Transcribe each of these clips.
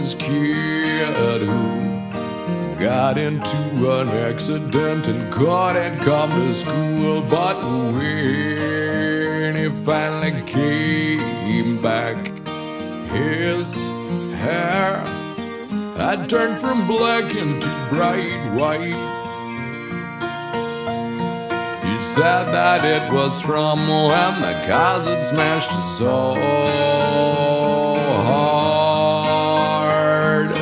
this kid who got into an accident and couldn't come to school. But when he finally came back, his hair had turned from black into bright white. He said that it was from when the cars had smashed his soul hard.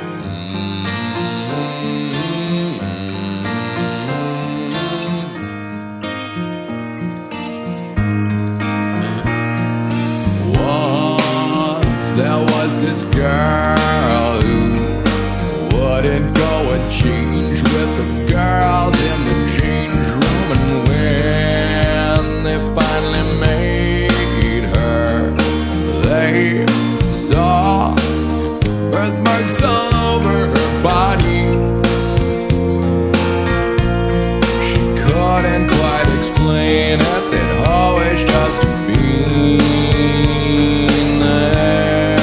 Once there was this girl who wouldn't go and change with the girls in the change room, and when they finally made her, they saw birthmarks all over her body. She couldn't quite explain it, they'd always just been there.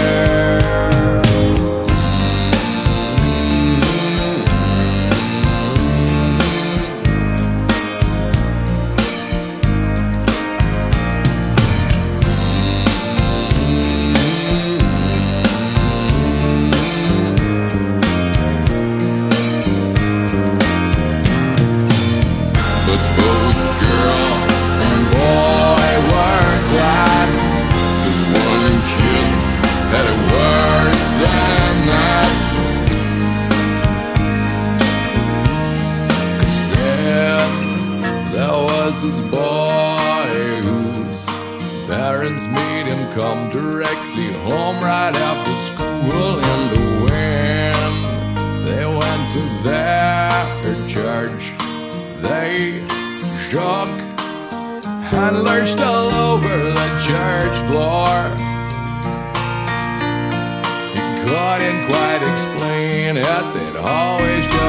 This boy whose parents made him come directly home right after school, and when they went to their church, they shook and lurched all over the church floor. He couldn't quite explain it, they'd always just